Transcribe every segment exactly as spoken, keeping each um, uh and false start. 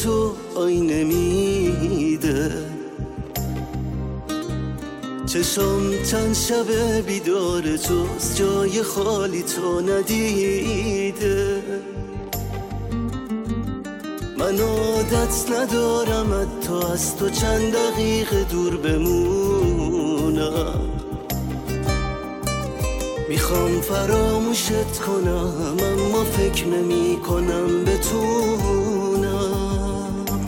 تو آینه میده، چشم چند شب بیدار جز جای خالی تو ندیده. من عادت ندارم حتی از تو چند دقیقه دور بمونم، میخوام فراموشت کنم اما فکر نمی کنم بتونم.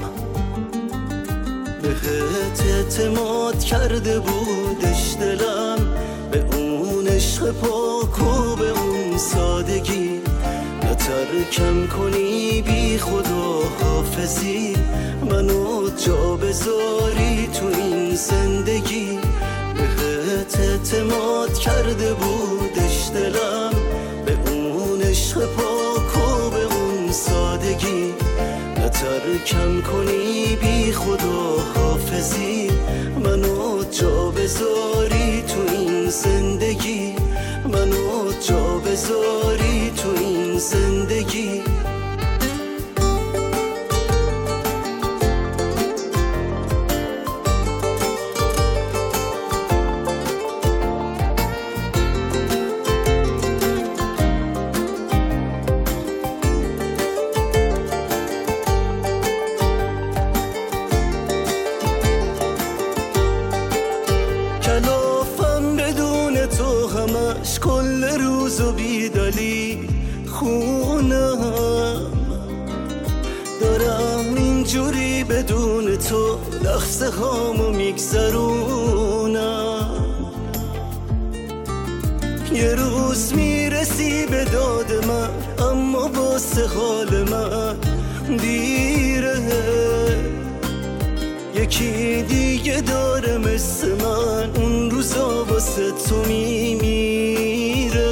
بهت اعتماد کرده بودش دلم، به اون عشق پاک و به اون سادگی، نترکم کنی بی خدا حافظی، منو جا بذاری تو این زندگی. بهت اعتماد کرده بودش دلم، به اون عشق پاک و به اون سادگی، نترکم کنی بی خدا حافظی، منو جا بذاری تو این زندگی، منو جا بذاری تو این زندگی. کلافم بدون تو همش کل روزو بیدلی خونم، دارم اینجوری بدون تو لحظه هامو میگذرونم. یه روز میرسی به داد من اما واسه حال من دیره، یکی دیگه داره مثل من اون روزا واسه تو میمیره.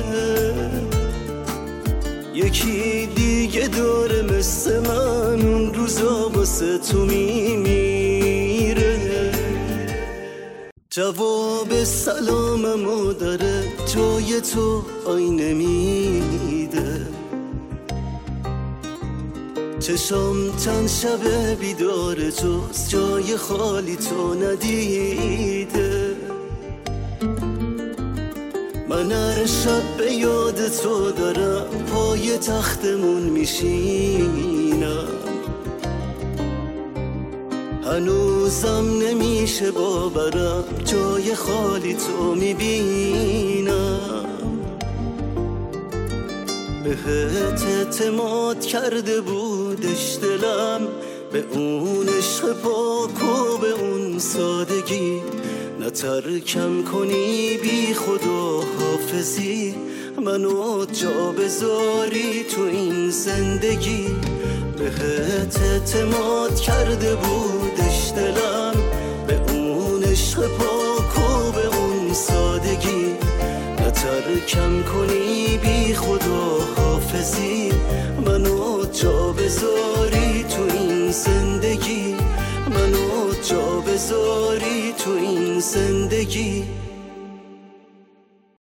یکی دیگه داره مثل من اون روزا واسه تو میمیره. جواب سلاممو داره جای تو آینه میده، چشم چند شب بیدار جز جای خالی تو ندیده. من هر شب به یاد تو دارم پای تختمون میشینم، هنوزم نمیشه باورم جای خالی تو میبینم. بهت اعتماد کرده بودش دلم، به اون عشق پاک و به اون سادگی، نترکم کنی بی خدا حافظی، منو جا بذاری تو این زندگی. بهت اعتماد کرده بودش دلم، به اون عشق پاک و به اون سادگی، نترکم کنی بی خدا حافظی، منو جا بذاری تو این زندگی، منو جا بذاری تو این زندگی.